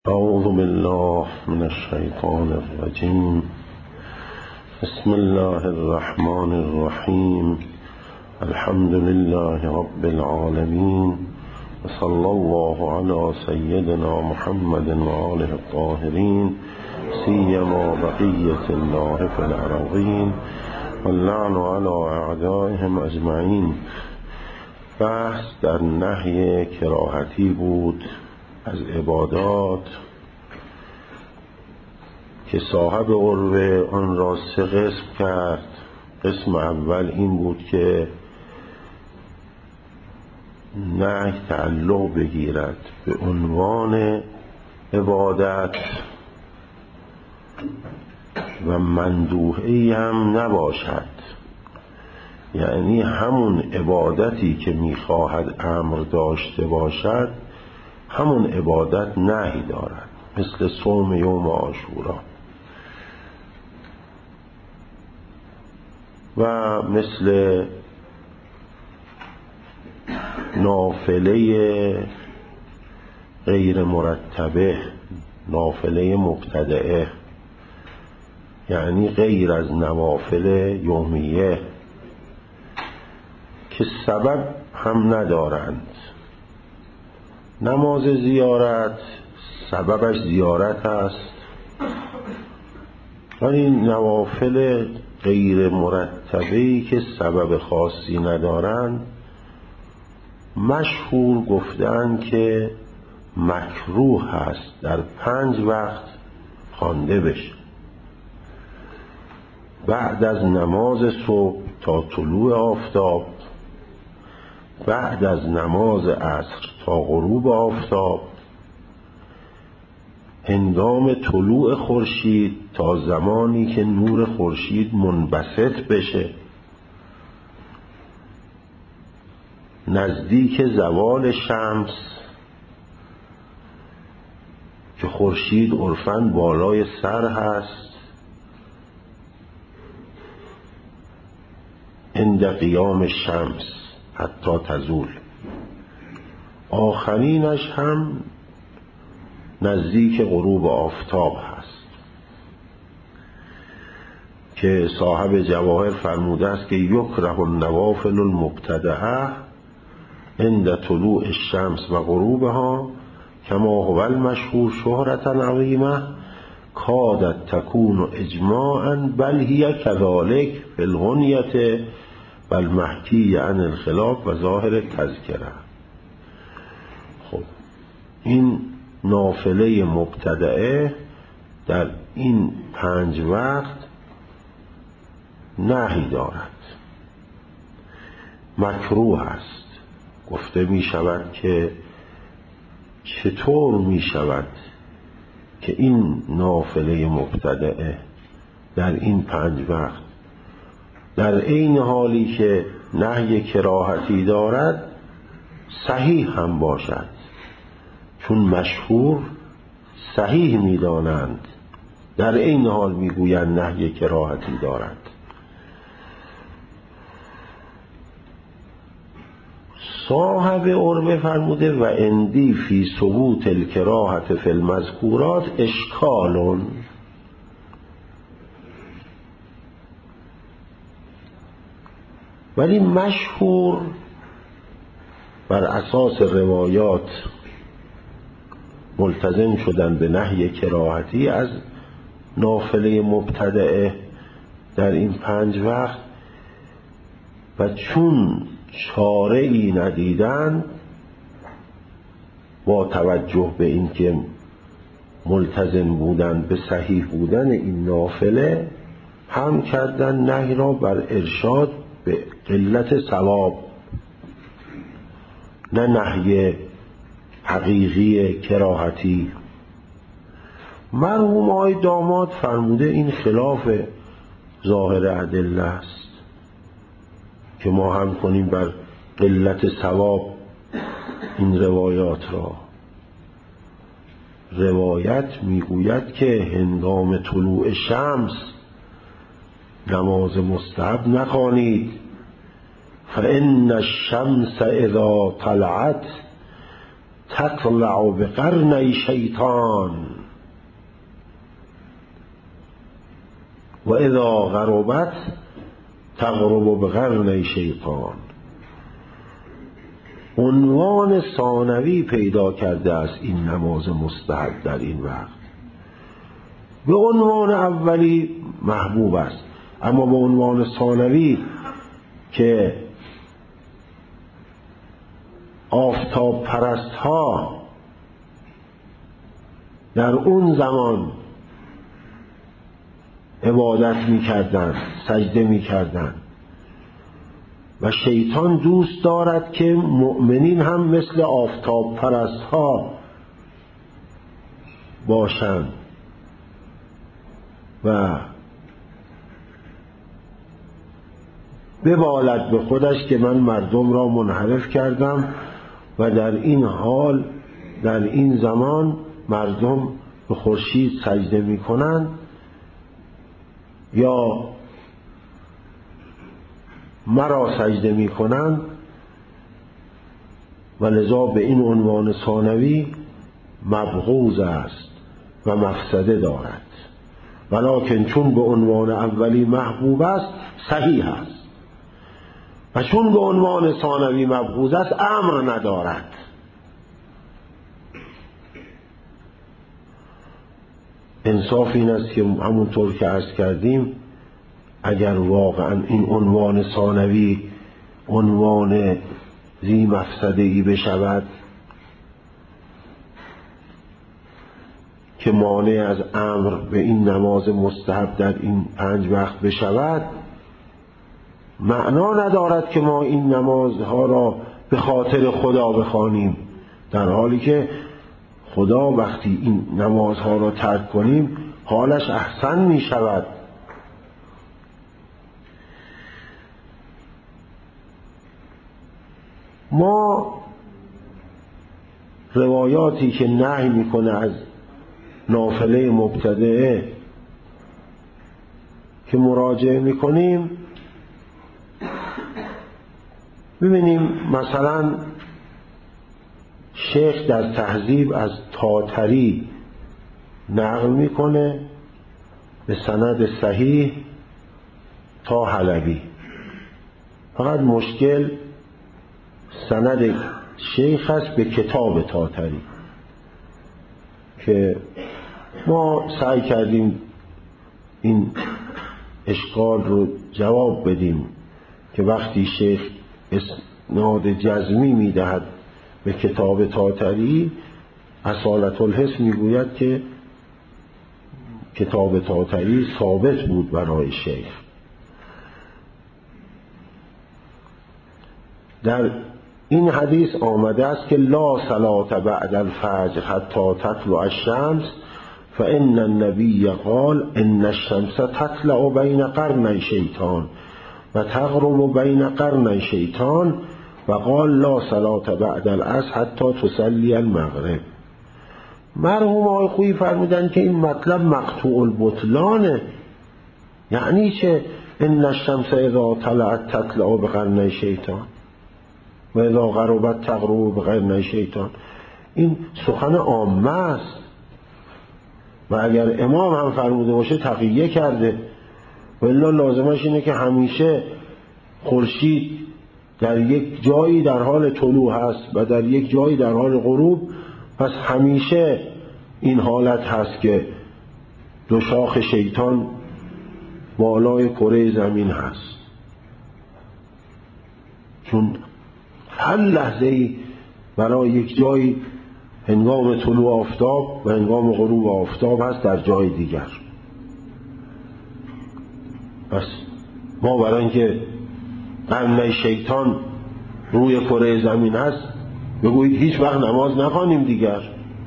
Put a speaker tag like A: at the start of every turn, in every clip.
A: أعوذ بالله من الشيطان الرجيم. بسم الله الرحمن الرحيم. الحمد لله رب العالمين، وصلى الله على سيدنا محمد وآله الطاهرين، سيما بقية الله في الأرضين، واللعن على أعدائهم أجمعين. بحث در نهی کراهتی بود از عبادات که صاحب عروه آن را 3 قسم کرد. قسم اول این بود که نهی تعلق بگیرد به عنوان عبادت و مندوحه‌ای هم نباشد، یعنی همون عبادتی که میخواهد امر داشته باشد همون عبادت نهی دارد، مثل صوم یوم عاشورا و مثل نافله غیر مرتبه، نافله مبتدعه، یعنی غیر از نوافل یومیه که سبب هم ندارند. نماز زیارت سببش زیارت است، ولی نوافل غیر مرتبه‌ای که سبب خاصی ندارند مشهور گفتند که مکروه است در 5 وقت خوانده بشه: بعد از نماز صبح تا طلوع آفتاب، بعد از نماز عصر تا غروب آفتاب، هنگام طلوع خورشید تا زمانی که نور خورشید منبسط بشه، نزدیک زوال شمس که خورشید عرفاً بالای سر هست، عند قیام شمس حتی تزول، آخرینش هم نزدیک غروب آفتاب هست که صاحب جواهر فرموده است که یکره النوافل المبتدعه عند طلوع الشمس و غروبها کما هو المشهور شهرة عظیمه کادت تکون اجماعا بل هی کذالک فی الغنیة بل محکی عن الخلاف و ظاهر تذکره. خب این نافله مبتدعه در این 5 وقت نهی دارد، مکروه است. گفته می شود که چطور می شود که این نافله مبتدعه در این 5 وقت در عین حالی که نهی کراهتی دارد صحیح هم باشد، چون مشهور صحیح می‌دانند، در عین حال میگویند نهی کراهتی دارد. صاحب عروه فرموده و اندی فی ثبوت الکراهت فی المذکورات اشکالون، ولی مشهور بر اساس روایات ملتزم شدن به نهی کراهتی از نافله مبتدعه در این 5 وقت و چون چاره ای ندیدن با توجه به این که ملتزم بودن به صحیح بودن این نافله هم کردن نهی را بر ارشاد به قلت ثواب، نه نهی حقیقی کراهتی. مرحوم آقای داماد فرموده این خلاف ظاهر ادله است که ما هم کنیم بر قلت ثواب این روایات را. روایت میگوید که هنگام طلوع شمس نماز مستحب نخوانید، فإن الشمس اذا طلعت تطلع بقرنی شیطان و اذا غربت تغرب بقرنی شیطان. عنوان ثانوی پیدا کرده است این نماز مستحب در این وقت. به عنوان اولی محبوب است، اما به عنوان ثانوی که آفتاب پرست ها در اون زمان عبادت می‌کردند، سجده می‌کردند و شیطان دوست دارد که مؤمنین هم مثل آفتاب پرست ها باشند و ببالد به خودش که من مردم را منحرف کردم و در این حال در این زمان مردم به خورشید سجده می کنند یا مرا سجده می کنند و لذا به این عنوان ثانوی مبغوض است و مفسده دارد، ولکن چون به عنوان اولی محبوب است صحیح است و چون به عنوان ثانوی مبغوض است امر ندارد. انصاف این است که همونطور که عرض کردیم اگر واقعا این عنوان ثانوی عنوان ذی مفسده ای بشود که مانع از امر به این نماز مستحب در این 5 وقت بشود، معنا ندارد که ما این نمازها را به خاطر خدا بخوانیم، در حالی که خدا وقتی این نمازها را ترک کنیم حالش احسن می شود. ما روایاتی که نهی میکنه از نافله مبتدعه که مراجعه میکنیم ببینیم. مثلا شیخ در تهذیب از طاطری نقل میکنه به سند صحیح تا حلبی، فقط مشکل سند شیخ است به کتاب طاطری که ما سعی کردیم این اشکال رو جواب بدیم که وقتی شیخ اسناد جزمی میدهد به کتاب طاطری، اصالت الحس میگوید که کتاب طاطری ثابت بود برای شیخ. در این حدیث آمده است که لا صلاة بعد الفجر حتی تطلع الشمس فإن النبی قال ان الشمس تطلع بین قرنی شیطان و تغرب بین قرنی شیطان و قال لا صلاة بعد العصر حتی تصلی المغرب. مرحوم آقای خویی فرمودن که این مطلب مقطوع البطلانه. یعنی چه ان الشمس اذا طلعت تطلع بقرنی شیطان و اذا غربت تغرب بقرنی شیطان؟ این سخن عامه است و اگر امام هم فرموده باشه تقیه کرده، ولی لازمش اینه که همیشه خورشید در یک جایی در حال طلوع هست و در یک جایی در حال غروب، پس همیشه این حالت هست که دو شاخ شیطان بالای کره زمین هست، چون هر لحظه ای برای یک جایی هنگام طلوع آفتاب و هنگام غروب آفتاب هست در جای دیگر. پس ما برای اینکه قرنه شیطان روی کره زمین هست بگویید هیچ وقت نماز نخوانیم دیگر.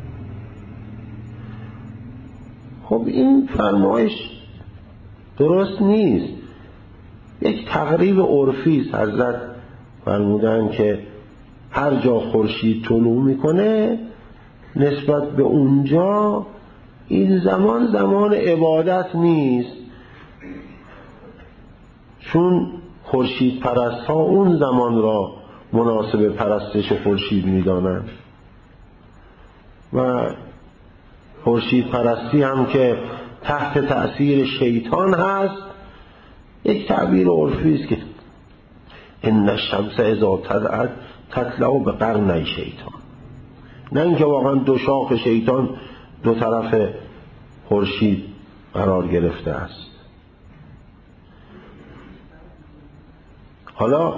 A: خب این فرمایش درست نیست، یک تقریب عرفی است. حضرت فرمودن که هر جا خورشید طلوع میکنه نسبت به اونجا این زمان زمان عبادت نیست، چون خورشید پرست ها اون زمان را مناسب پرستش خورشید میدانند. و خورشید پرستی هم که تحت تأثیر شیطان هست، یک تعبیر عرفی است که ان الشمس اذا طلعت تطلع به قرنی شیطان، نه اینکه واقعا دو شاخ شیطان دو طرف خورشید قرار گرفته است. حالا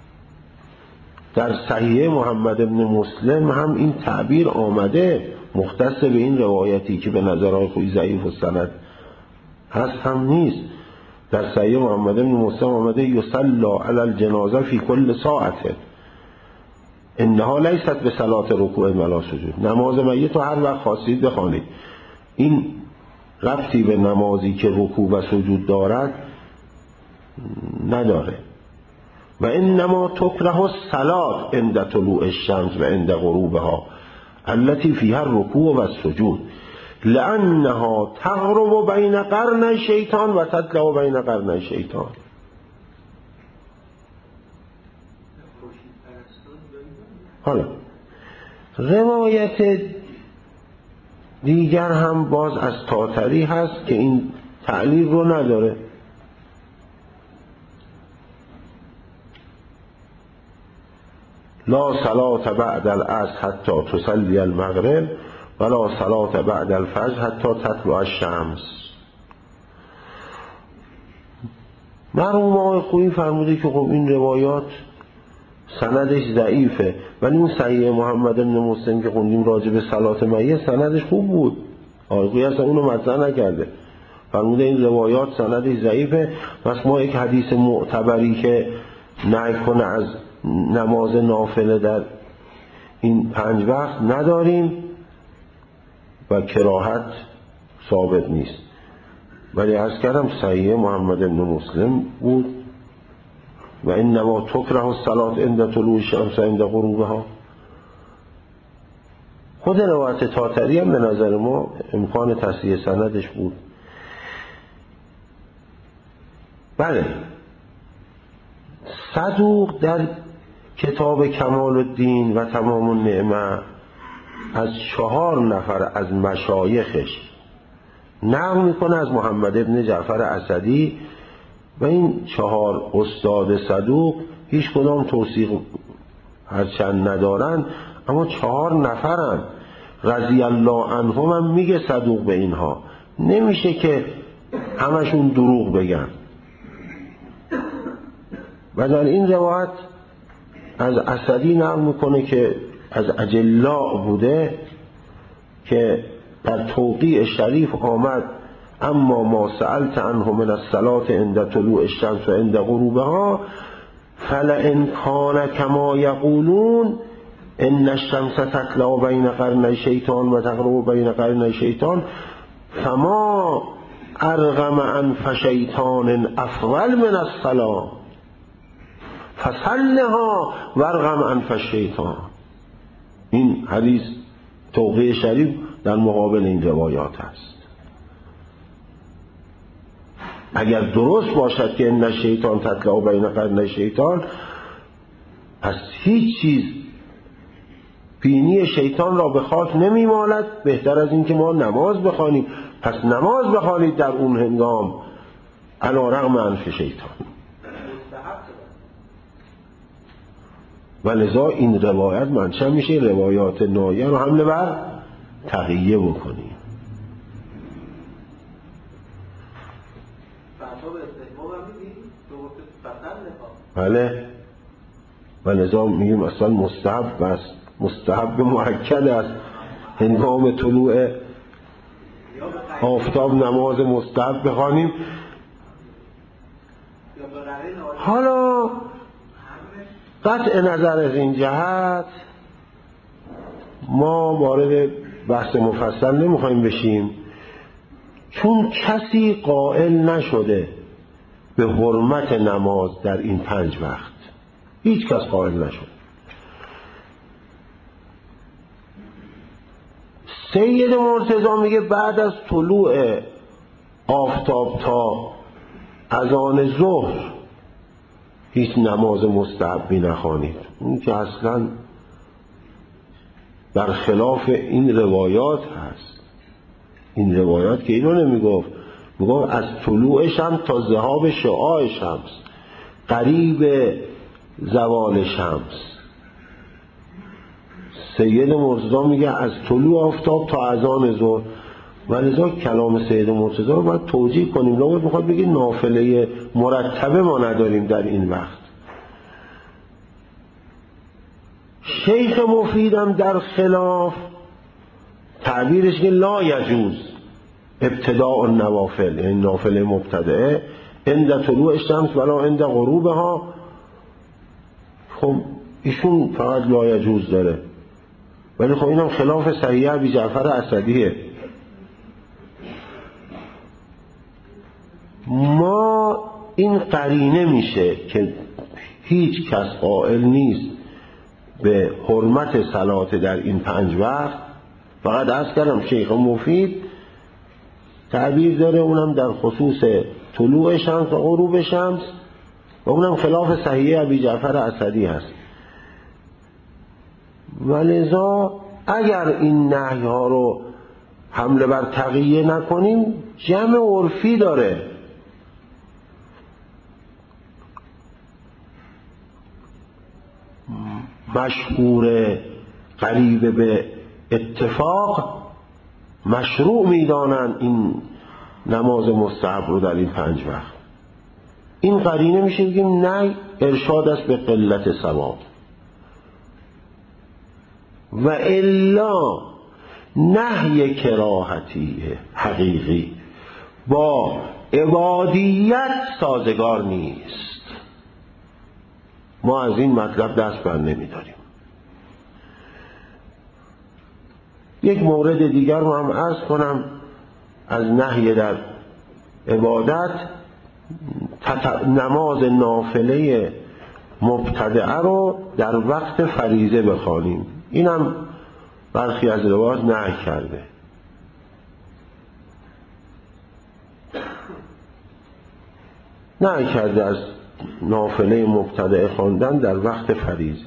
A: در صحیح محمد بن مسلم هم این تعبیر آمده، مختص به این روایتی که به نظر آقای ضعیف و سند هست هم نیست. در صحیح محمد بن مسلم آمده یصلی علی الجنازه فی کل ساعته انها لیست به صلات رکوع ولا سجود. نماز میت رو هر وقت خواستید بخوانید، این ربطی به نمازی که رکوع و سجود دارد نداره. و انما تکره الصلاة عند طلوع الشمس و عند غروبها التي فيها الركوع و السجود لانها تغرب بین قرنی شیطان و تطلع بین قرنی شیطان. حالا روایت دیگر هم باز از طاطری هست که این تعلیل رو نداره. لا صلاة بعد العصر حتی تصلی المغرب ولا صلاة بعد الفجر حتی تطلع الشمس. مرحوم آقای خویی فرموده که خب این روایات سندش ضعیفه، ولی اون صحیح محمد بن مسلم که خوندیم راجع به صلات میت سندش خوب بود. آقای خویی اصلا اونو مطرح نکرده، فرموده این روایات سندش ضعیفه. پس ما یک حدیث معتبری که نهی کنه از نماز نافله در این 5 وقت نداریم و کراهت ثابت نیست. ولی عرض کردم صحیح محمد بن مسلم بود. و انما تکره الصلاة عند طلوع الشمس عند غروبها. خود روایت طاطری هم به نظر ما امکان تصحیح سندش بود. بله، صدوق در کتاب کمال الدین و تمام النعمه از 4 نفر از مشایخش نقل میکنه از محمد ابن جعفر اسدی و این 4 استاد صدوق هیچ کدام توثیق هرچند ندارن اما 4 نفرن رضی الله عنهم هم میگه صدوق به اینها. نمیشه که همشون دروغ بگن. و در این روایت از اسدی نقل میکنه که از اجلاء بوده که در توقیع شریف آمد اما ما سألت عنه من الصلاة عند طلوع الشمس و عند غروبها فلئن کان کما یقولون ان الشمس تطلع بین قرنی شیطان و تغرب بین قرنی شیطان فما ارغم انف شیطان افضل من الصلاة فصلها وارغم انف الشیطان. این حدیث توقیع شریف در مقابل این روایات است. اگر درست باشد که ان الشیطان تطلع بین قرنی شیطان، پس هیچ چیز بینی شیطان را به خاک نمیمالد بهتر از این که ما نماز بخوانیم. پس نماز بخوانید در اون هنگام علی رغم انف شیطان. و لذا این روایت منشأ میشه روایات نایه رو حمله بر تقیه بکنیم. بله، و لذا میگیم اصلا مستحب است، مستحب مؤکد است هنگام طلوع آفتاب نماز مستحب بخوانیم. حالا قطع نظر از این جهت ما وارد بحث مفصل نمیخوایم بشیم، چون کسی قائل نشده به حرمت نماز در این 5 وقت. هیچ کس قائل نشد. سید مرتضی میگه بعد از طلوع آفتاب تا اذان ظهر هیچ نماز مستحبی نخوانید. این که اصلا برخلاف این روایات هست. این روایات که اینو نمیگفت، میگفت از طلوع شمس تا ذهاب شعاع شمس، قریب زوال شمس. سید مرتضی میگه از طلوع آفتاب تا اذان ظهر. ولذا کلام سید مرتضی رو باید توجیه کنیم. لابد میخواد بگه نافله مرتبه ما نداریم در این وقت. شیخ مفیدم در خلاف تعبیرش که لا یجوز ابتداء النوافل، یعنی نافله مبتدعه عند طلوع الشمس ولا عند غروبها. خب ایشون فقط لا یجوز داره، ولی خب اینم خلاف صحیح ابی جعفر اسدیه. ما این قرینه میشه که هیچ کس قائل نیست به حرمت صلات در این 5 وقت. فقط عرض کردم شیخ مفید تعبیر داره، اونم در خصوص طلوع شمس و غروب شمس، و اونم خلاف صحیح ابی جعفر اسدی هست. ولذا اگر این نهی ها رو حمله بر تقیه نکنیم، جمع عرفی داره. مشهور قریب به اتفاق مشروع میدانند این نماز مستحب رو در این 5 وقت. این قرینه میشه بگیم نه، ارشاد است به قلت ثواب. و الا نهی کراهتی حقیقی با عبادیت سازگار نیست. ما از این مطلب دست بر نمیداریم. یک مورد دیگر رو هم عرض کنم از نهی در عبادت. نماز نافله مبتدعه رو در وقت فریضه بخوانیم. اینم برخی از روایات نهی کرده. نهی کرده از نافله مبتدعه خواندن در وقت فریضه.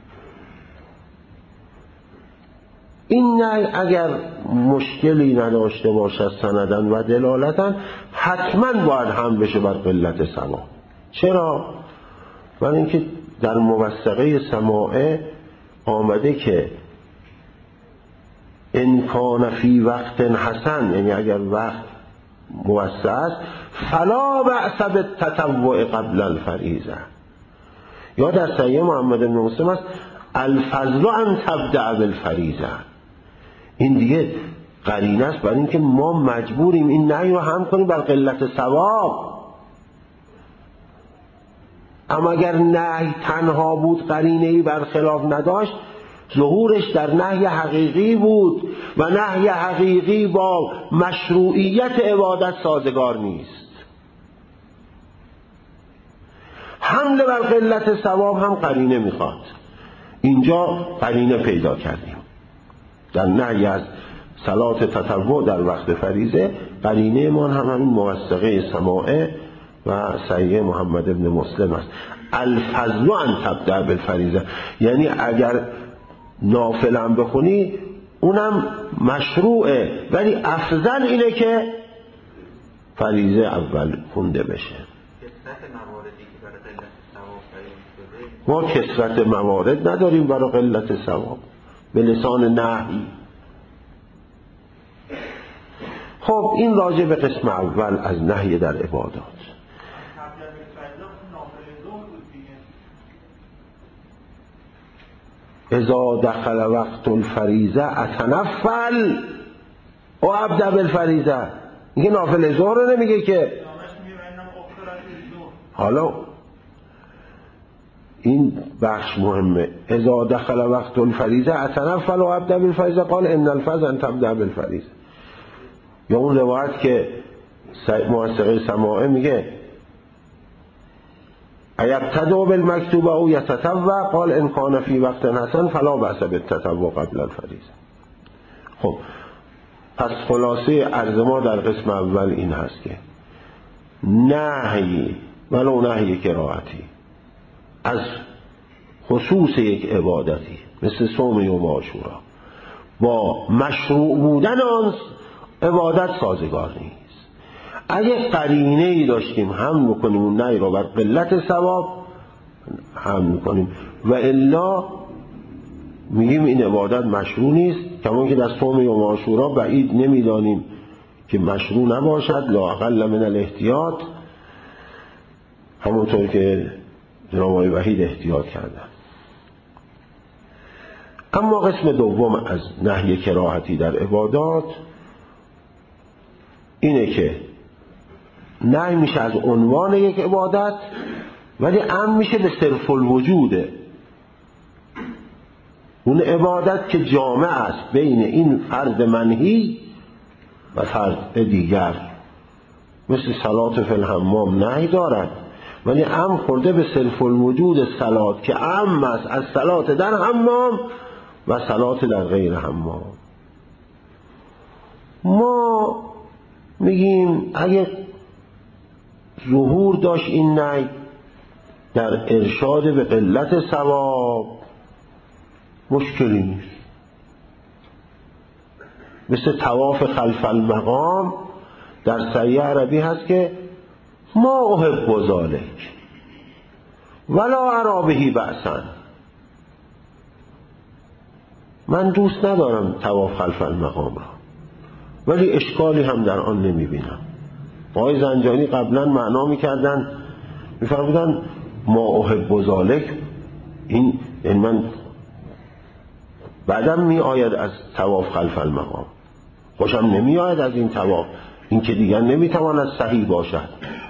A: این نهی اگر مشکلی نداشته باشد سندن و دلالتن، حتما باید هم بشه بر قلت ثواب. چرا؟ برای اینکه در موثقه سماعه آمده که ان کان فی وقت حسن، یعنی اگر وقت موسع است، فلا بأس بالتطوع قبل الفریضه. یا در صحیح محمد بن مسلم است الفضل ان تبدأ بالفریضه. این دیگه قرینه است برای اینکه ما مجبوریم این نهی رو هم کنیم بر قلت ثواب. اما اگر نهی تنها بود، قرینه‌ای برخلاف نداشت، ظهورش در نهی حقیقی بود و نهی حقیقی با مشروعیت عبادت سازگار نیست. حمله بر قلت ثواب هم قرینه میخواد. اینجا قرینه پیدا کردیم در نهی از صلات تطوع در وقت فریضه. قرینه ما هم همین موثقه سماعه و صحیح محمد بن مسلم است. الفضل ان تبدأ بالفریضه، یعنی اگر نافله هم بخونی اونم مشروعه، ولی افضل اینه که فریضه اول خونده بشه. ما کثرت موارد نداریم برای قلت ثواب به لسان نهی. خب این راجع به قسم اول از نهی در عبادات. اذا دخل وقت الفریضه اتنفل و ابدأ بالفریضه. میگه نافله ظهر رو نمیگه که. حالا این بخش مهمه. اذا دخل وقت الفریضه اتنفل و ابدأ بالفریضه قال ان الفضل ان تبدأ بالفریضه. یا اون روایت که موثقه سماعه میگه ایبتدأ بالمکتوبه او یتطوع قال ان کان فی وقت حسن فلا بأس بالتطوع قبل الفریضه. خب پس خلاصه عرض ما در قسم اول این هست که نهی ولو نهی کراهتی از خصوص یک عبادتی مثل صوم یوم عاشورا با مشروع بودن آن عبادت سازگار نیست. اگه قرینه ای داشتیم هم بکنیم اون نهی رو بر قلت ثواب هم میکنیم و الا میگیم این عبادت مشروع نیست. کما که در صوم یوم عاشورا بعید نمیدانیم که مشروع نباشد، لا اقل من الاحتیاط، همونطور که جناب آقای وحید احتیاط کردن. اما قسم دوم از نهی کراهتی در عبادات اینه که نهی میشه از عنوان یک عبادت ولی عام میشه به صرف الوجوده. اون عبادت که جامع است بین این فرض منهی و فرض دیگر، مثل صلات فی الحمام نهی دارد ولی عام خورده به صرف الوجود صلات که عام است از صلات در حمام و صلات در غیر حمام. ما میگیم اگه ظهور داشت این نهی در ارشاد به قلت ثواب مشکلی نیست، مثل طواف خلف المقام در صحیح عربی هست که ما احب ذلک ولا اری به بأسا، من دوست ندارم طواف خلف المقام را ولی اشکالی هم در آن نمیبینم. آقای زنجانی قبلا معنا میکردن میفرمودن ما احب ذلک، این یعنی من بعدم می آید از طواف خلف المقام، خوشم نمی آید از این طواف، این که دیگر نمیتواند صحیح باشد،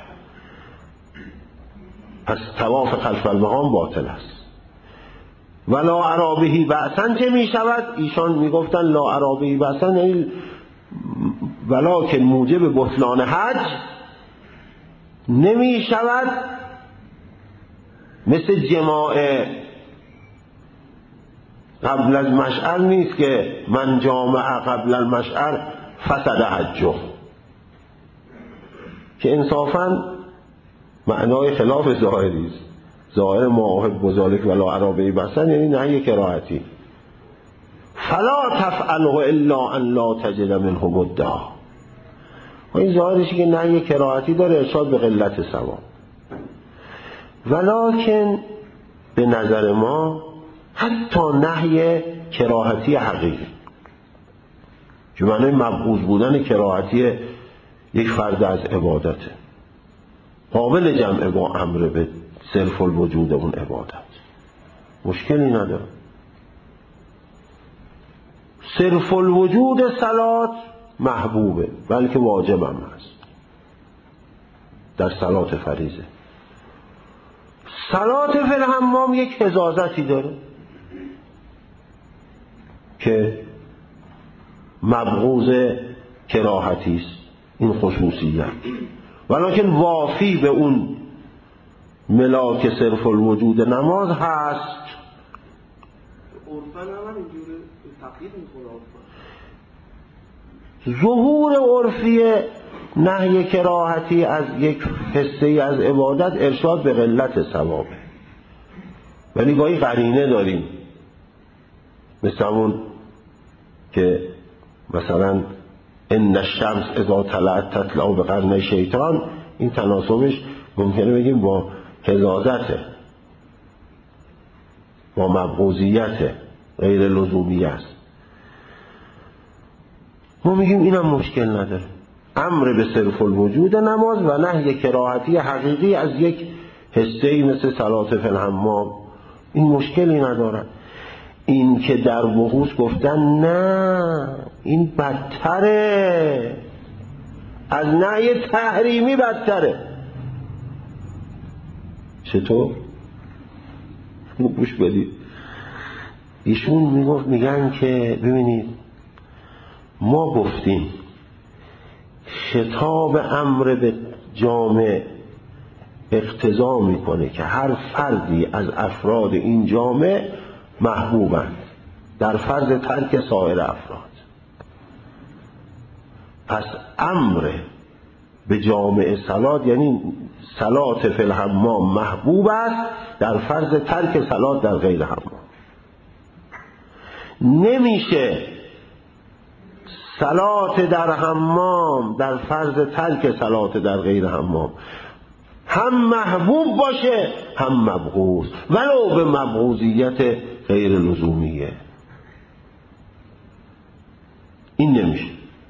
A: پس طواف خلف المقام باطل است. ولا اری به بأسا چه می شود؟ ایشان می گفتن لا اری به بأسا یعنی ولکن موجب بطلان حج نمی شود، مثل جماع قبل از مشعر نیست که من جامع قبل المشعر فسد حجه، که انصافا معنای خلاف ظاهری است. ظاهر ما احب ذلک ولا اری به بأسا یعنی نهی کراهتی. فلا تفعله الا ان لا تجد منه بدا، این ظاهرشی که نهی کراهتی داره ارشاد به قلت ثواب. ولکن به نظر ما حتی نهی کراهتی حقیقی که معنی مبغوض بودن کراهتی یک فرد از عبادته قابل جمع با امر به صرف الوجود اون عبادت، مشکلی نداره. صرف الوجود صلات محبوبه بلکه واجب هم هست در صلات فریضه. صلات فی الحمام یک حزازتی داره که مبغوض کراهتی است، این خصوصیت، ولکن وافی به اون ملاک صرف الوجود نماز هست.
B: عرفاً هم اینجوری تقیید می‌کنه.
A: ظهور عرفی نهی کراهتی از یک حصه از عبادت ارشاد به قلت ثوابه، ولی گاهی قرینه داریم، مثل اون که مثلا ان الشمس اذا طلعت تطلع بقرن شیطان، این تناسبش ممکنه بگیم با حزازته، با مبغوضیت غیر لزومی است. ما میگیم اینم مشکل نداره، امر به صرف الوجود نماز و نهی کراهتی حقیقی از یک حصه‌ای مثل صلات فی الحمام این مشکلی نداره. این که در بحوث گفتن نه این بدتره، از نهی تحریمی بدتره. چطور؟ گوش بدید. ایشون میگن که ببینید ما گفتیم خطاب امر به جامع اقتضا میکنه که هر فردی از افراد این جامع محبوبند در فرض ترک سایر افراد. پس امر به جامع صلات یعنی صلات فی الحمام محبوب است در فرض ترک صلات در غیر حمام. نمیشه صلات در حمام در فرض ترک صلات در غیر حمام هم محبوب باشه هم مبغوض، ولو به مبغوضیت غیر لزومیه. این نمیشه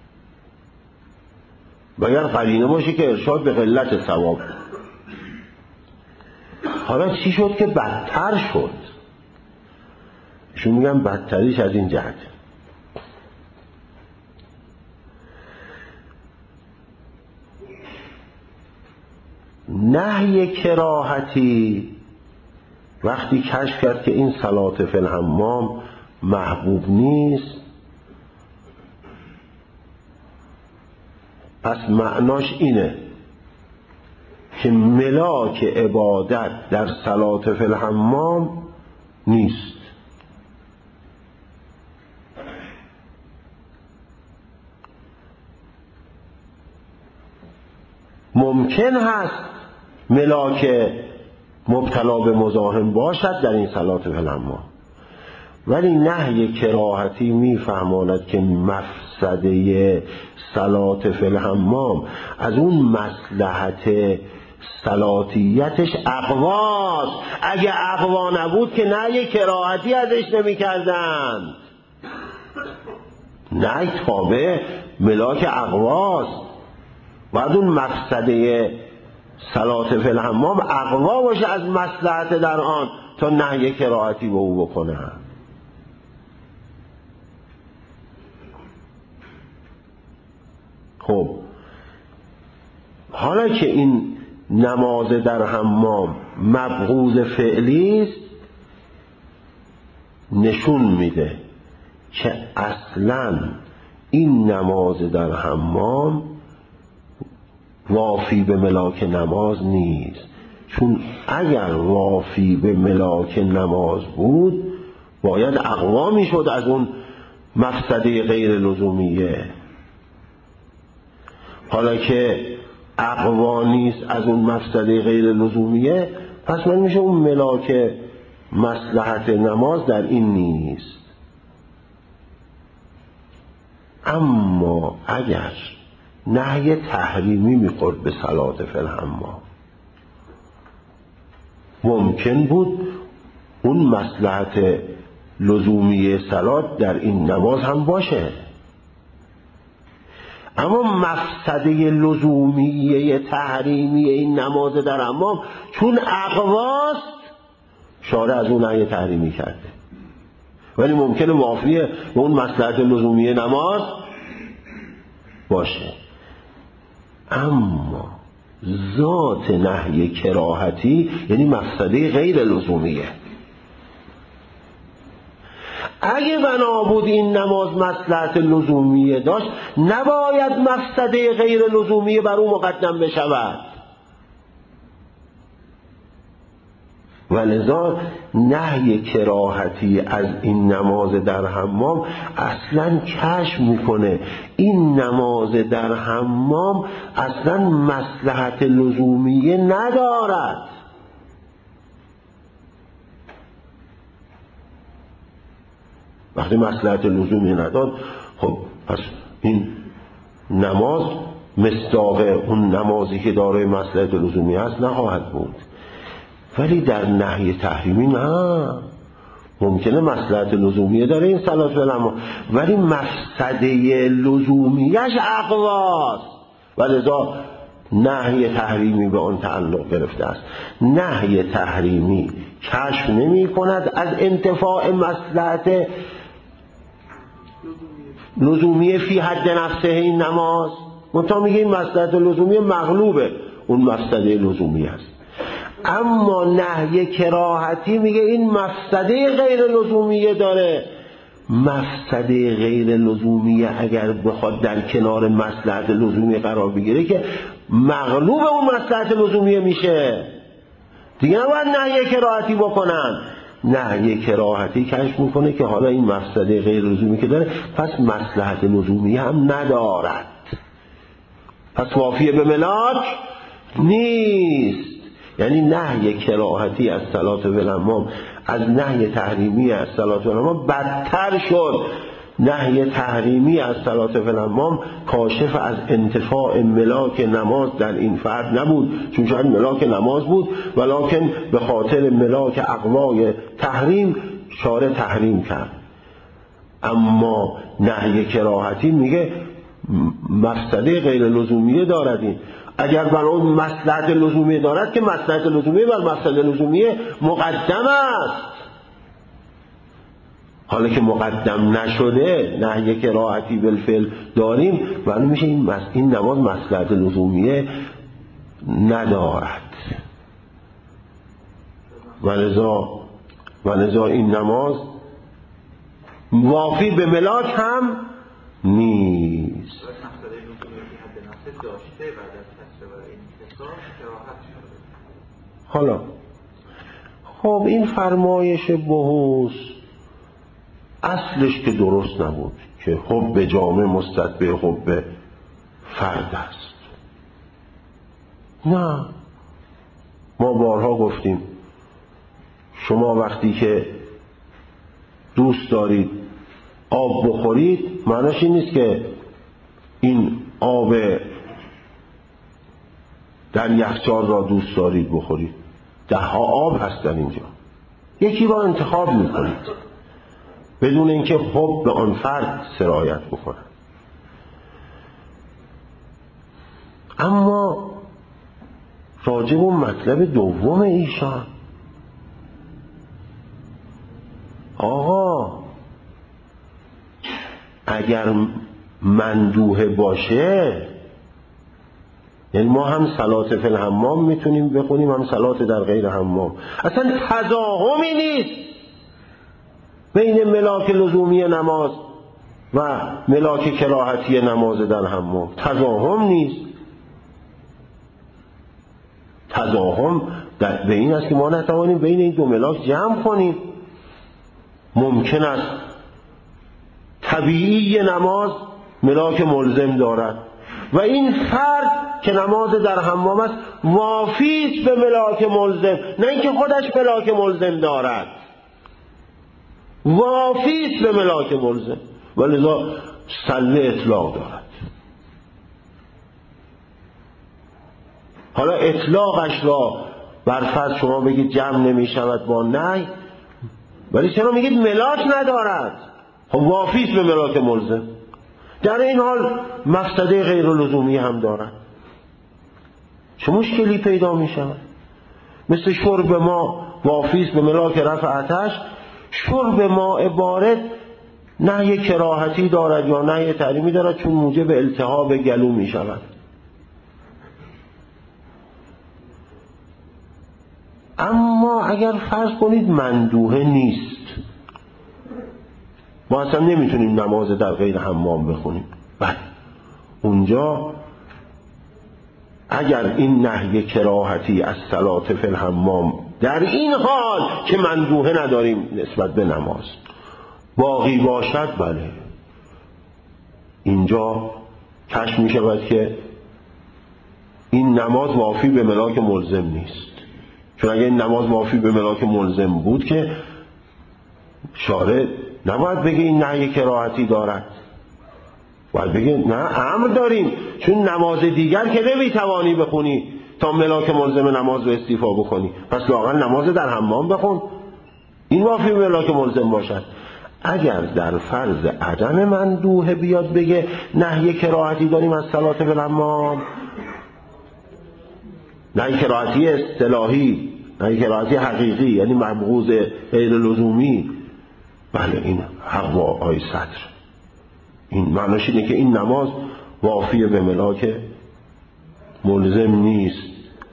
A: مگر قرینه باشه که ارشاد به قلت ثواب. حالا چی شد که بدتر شد؟ ایشون میگن بدتریش از این جهت نهی کراهتی وقتی کشف کرد که این صلات فی الحمام محبوب نیست، پس معناش اینه که ملاک عبادت در صلات فی الحمام نیست. ممکن هست ملاک مبتلا به مزاحم باشد در این صلات فی الحمام، ولی نهی کراهتی میفهماند که مفسده صلات فی الحمام از اون مصلحت صلاتیتش اقواست. اگه اقوا نبود که نهی کراهتی ازش نمی کردن. نهی تابع ملاک اقواست، باید اون مفسده صلات فی الحمام اقوا باشه از مصلحت در آن تا نهی کراهتی به او بکنن. خب حالا که این نماز در حمام مبغوض فعلی است، نشون میده که اصلاً این نماز در حمام وافی به ملاک نماز نیست. چون اگر وافی به ملاک نماز بود باید اقوا میشد از اون مفسده غیر لزومیه. حالا که اقوا نیست از اون مفسده غیر لزومیه، پس من میشه اون ملاک مصلحت نماز در این نیست. اما اگر نهی تحریمی میخورد به صلات فی الحمام، ممکن بود اون مصلحت لزومی صلات در این نماز هم باشه، اما مفسده لزومیه تحریمی این نماز در حمام چون اقواست شارع از اون نهی تحریمی کرده، ولی ممکنه وافیه به اون مصلحت لزومیه نماز باشه. اما ذات نهی کراهتی یعنی مفسده غیر لزومیه. اگه بنا بود این نماز مصلحت لزومیه داشت، نباید مفسده غیر لزومیه بر او مقدم بشود. ولذا نهی کراهتی از این نماز در حمام اصلا کشف میکنه این نماز در حمام اصلا مصلحت لزومیه ندارد. وقتی مصلحت لزومی نداد، خب پس این نماز مصداق اون نمازی که دارای مصلحت لزومی هست نخواهد بود. ولی در نهی تحریمی نه، ممکنه مصلحت لزومیه داره این صلات فی الحمام، ولی مفسده لزومیش اقواست، ولذا نهی تحریمی به آن تعلق گرفته است. نهی تحریمی کشف نمی کند از انتفاع مصلحت لزومیه فی حد نفسه این نماز، منتها میگه این مصلحت لزومیه مغلوبه اون مفسده لزومیه است. اما نهی کراهتی میگه این مفسده غیر لزومیه داره. مفسده غیر لزومیه اگر بخواد در کنار مصلحت لزومی قرار بگیره که مغلوب اون مصلحت لزومیه میشه، دیگه نباید نهی کراهتی بکنن. نهی کراهتی کشف میکنه که حالا این مفسده غیر لزومی که داره پس مصلحت لزومی هم ندارد، پس وافیه به ملاک نیست. یعنی نهی کراهتی از صلات فی الحمام از نهی تحریمی از صلات فی الحمام بدتر شد. نهی تحریمی از صلات فی الحمام کاشف از انتفاع ملاک نماز در این فرد نبود، چون شاید ملاک نماز بود ولکن به خاطر ملاک اقوای تحریم شارع تحریم کرد. اما نهی کراهتی میگه مفسده غیر لزومیه دارد. این اگر بر اون مصلحت لزومیه دارد که مصلحت لزومیه بر مفسده لزومیه مقدم است. حالا که مقدم نشده نهی کراهتی بالفعل داریم ولی میشه این نماز مصلحت لزومیه ندارد ولذا این نماز وافی به ملاک هم نیست. حالا خب این فرمایش بحوث اصلش که درست نبود که حب جامع مستتبع حب فرد است. نه، ما بارها گفتیم شما وقتی که دوست دارید آب بخورید معناش این نیست که این آب در یخچال را دوست دارید بخورید. 10 آب هستن اینجا، یکی را انتخاب میکنید بدون اینکه حب به آن فرد سرایت بکنه. اما راجب اون مطلب دوم ایشان، آقا اگر مندوحه باشه یعنی ما هم صلات فی الحمام میتونیم بخونیم هم صلات در غیر حمام، اصلا تضاهمی نیست بین ملاک لزومی نماز و ملاک کراهتی نماز در حمام. تضاهم نیست. تضاهم به این است که ما نتوانیم بین این دو ملاک جمع کنیم. ممکن است طبیعی نماز ملاک ملزم دارد و این فرد که نماز در حمام است وافی است به ملاک ملزم، نه اینکه خودش ملاک ملزم دارد، وافی است به ملاک ملزم ولذا سله اطلاق دارد. حالا اطلاقش را بر فرض شما بگید جمع نمی شود با نهی، ولی چرا میگید ملاک ندارد؟ خب وافی است به ملاک ملزم. در این حال مفسده غیر لزومی هم دارد. چه مشکلی پیدا می شود؟ مثل شرب ما وافی است به ملاک رفع آتش، شرب ماء بارد نهی کراهتی دارد یا نهی تحریمی دارد چون موجب التهاب گلو می شود. اما اگر فرض کنید مندوحه نیست، ما اصلا نمیتونیم نماز در غیر حمام بخونیم، بله اونجا اگر این نهی کراهتی از صلات فی الحمام در این حال که مندوحه نداریم نسبت به نماز باقی باشد، بله اینجا کشف می شود که این نماز وافی به ملاک ملزم نیست. چون اگر این نماز وافی به ملاک ملزم بود که شارع نباید بگه این نهی کراهتی دارد، باید بگه نه امر داریم چون نماز دیگر که نمیتوانی بخونی تا ملاک ملزم نماز رو استیفا بکنی، پس لااقل نماز در حمام بخون، این وافی به ملاک ملزم باشد. اگر در فرض عدم مندوحه بیاد بگه نهی کراهتی داریم از صلات فی الحمام، نهی کراهتی اصطلاحی، نهی کراهتی حقیقی یعنی مبغوض غیر لزومی، بله این حق با آی صدر، این معناش اینه که این نماز وافی به ملاک ملزم نیست.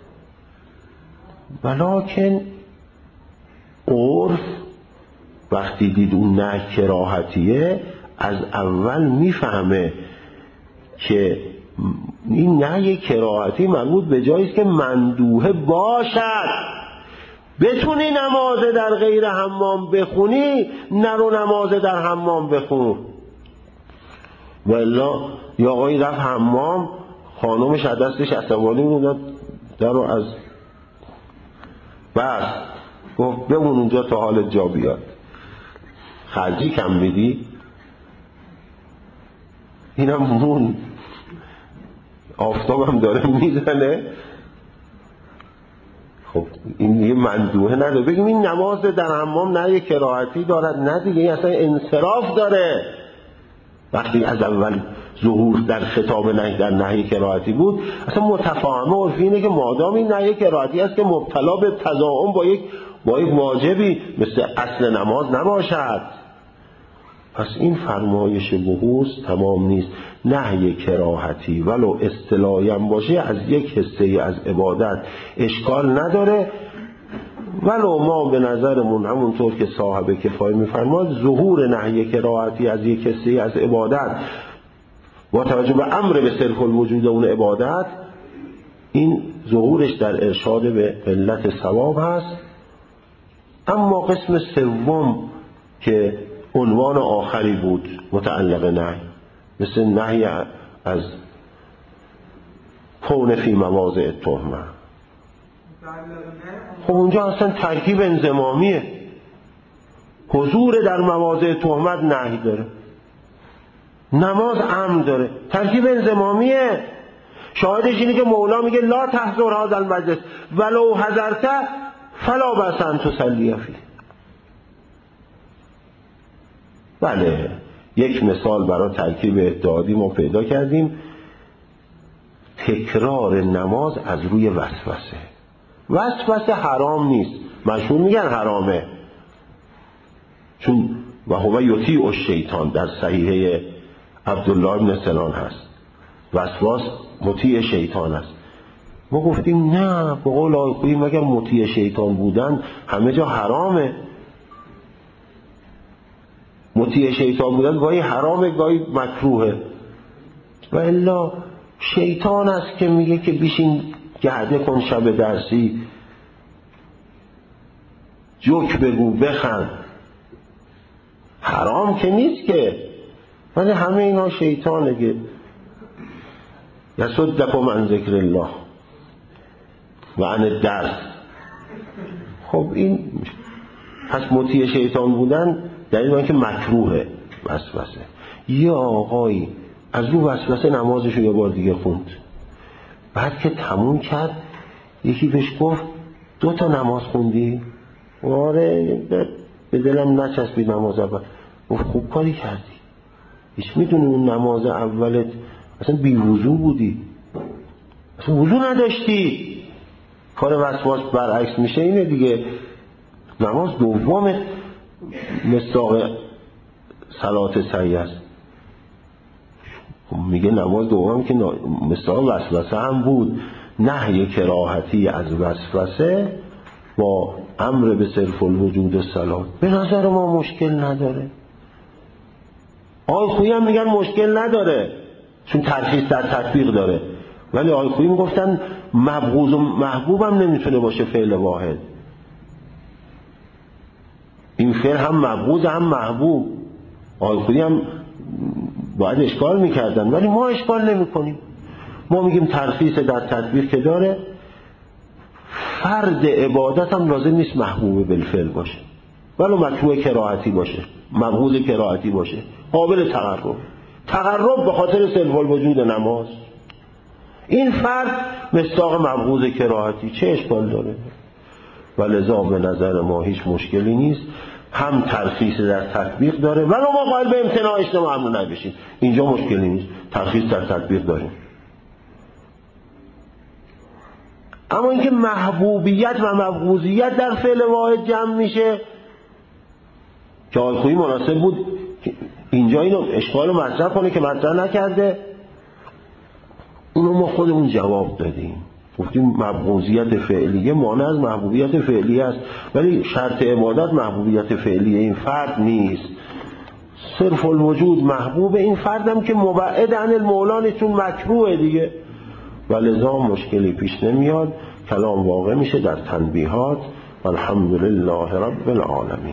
A: ولکن عرف وقتی دید اون نه کراهتیه از اول میفهمه که این نهی کراهتی مربوط به جایی است که مندوحه باشد. بتونی نماز در غیر حمام بخونی نرو نماز در حمام بخون. والا یا آقایی رفت حمام خانومش از دستش عصبانی بود در رو از بس گفت بمون اونجا تا حالت جا بیاد، خرجی کم میدی؟ اینم مون آفتابم داره میزنه. خب این یه مندوحه نداره بگیم این نماز در حمام نه کراهتی دارد، نه دیگه این اصلا انصراف داره. وقتی از اول ظهور در خطاب نهی در نهی کراهتی بود، اصلا متفاهمه عرفی اینه که مادام این نهی کراهتی است که مبتلا به تضاعم با یک واجبی مثل اصل نماز نباشد، پس این فرمایش بغوث تمام نیست. نهی کراهتی ولو اصطلاحی باشه از یک حصه از عبادت اشکال نداره، ولو ما به نظرمون همونطور که صاحب کفایه میفرماد ظهور نهی کراهتی از یک حصه از عبادت با توجه به امر به صرف الوجود اون عبادت، این ظهورش در ارشاد به علت ثواب هست. اما قسم سوم که عنوان آخری بود متعلق نهی، مثل نهی از کون فی مواضع تهمه، خب اونجا اصلا ترکیب انضمامیه، حضور در مواضع تهمت نهی داره، نماز امر داره، ترکیب انضمامیه. شاهدش اینه که مولا میگه لا تحضر هذا المجلس ولو حضرت فلا بأس ان تصلی فیه. بله، یک مثال برای ترکیب اتحادی ما پیدا کردیم، تکرار نماز از روی وسوسه. وسوسه حرام نیست، مشهور میگن حرامه، چون و هو یطیع الشیطان در صحیحه عبدالله بن سنان هست، وسواس مطیع شیطان است. ما گفتیم نه، به قول آقای خویی مگر مطیع شیطان بودن همه جا حرامه؟ مطیع شیطان بودن گاهی حرامه گاهی مکروهه، و الا شیطان است که میگه که بیشین گرده کن شب درسی، جوک بگو بخند، حرام که نیست که، ولی همه اینا شیطانه که یصدکم عن ذکر الله و عن الدرس. خب این پس مطیع شیطان بودن دلیل اینه که مکروهه وسوسه. یه آقایی از رو وسوسه نمازشو یه بار دیگه خوند، بعد که تموم کرد یکی بهش گفت 2 تا نماز خوندی؟ آره، به دلم نچسبید نماز اول. گفت خوب کاری کردی، هیچ میدونی اون نماز اولت اصلا بی وضو بودی، اصلا وضو نداشتی. کار وسواس برعکس میشه اینه دیگه، نماز دوم مصداق صلات صحیح است. میگه نماز دوم که مصداق وسوسه هم بود. نهی کراهتی از وسوسه با امر به صرف الوجود صلات به نظر ما مشکل نداره. آقای خویی هم میگن مشکل نداره چون ترخیص در تطبیق داره، ولی آقای خویی میگفتن مبغوض و محبوب هم نمیتونه باشه فعل واحد. این فعل هم مبغوض هم محبوب. آقای خویی هم باید اشکال میکردن، ولی ما اشکال نمیکنیم. ما میگیم ترخیص در تطبیق که داره، فرد عبادت هم لازم نیست محبوب بالفعل باشه، ولو مکروه کراهتی باشه، مبغوض کراهتی باشه، قابل تقرب به خاطر صرف الوجود نماز. این فرد مصداق مبغوض کراهتی، چه اشکال داره؟ ولذا به نظر ما هیچ مشکلی نیست، هم ترخیص در تطبیق داره ولو ما قائل به امتناعش ممنوع نبشیم، اینجا مشکلی نیست، ترخیص در تطبیق داریم. اما اینکه محبوبیت و مبغوضیت در فعل واحد جمع میشه که آقای خویی مناسب بود اینجا اینو اشکال مطرح کنه که مطرح نکرده، اونو ما خودمون جواب دادیم، گفتیم مبغوضیت فعلیه مانع از محبوبیت فعلیه است، ولی شرط عبادت محبوبیت فعلیه این فرد نیست. صرف الوجود محبوب این فردم که مبعد عن المولا چون مکروه دیگه، ولذا مشکلی پیش نمیاد. کلام واقع میشه در تنبیهات. والحمدلله رب العالمین.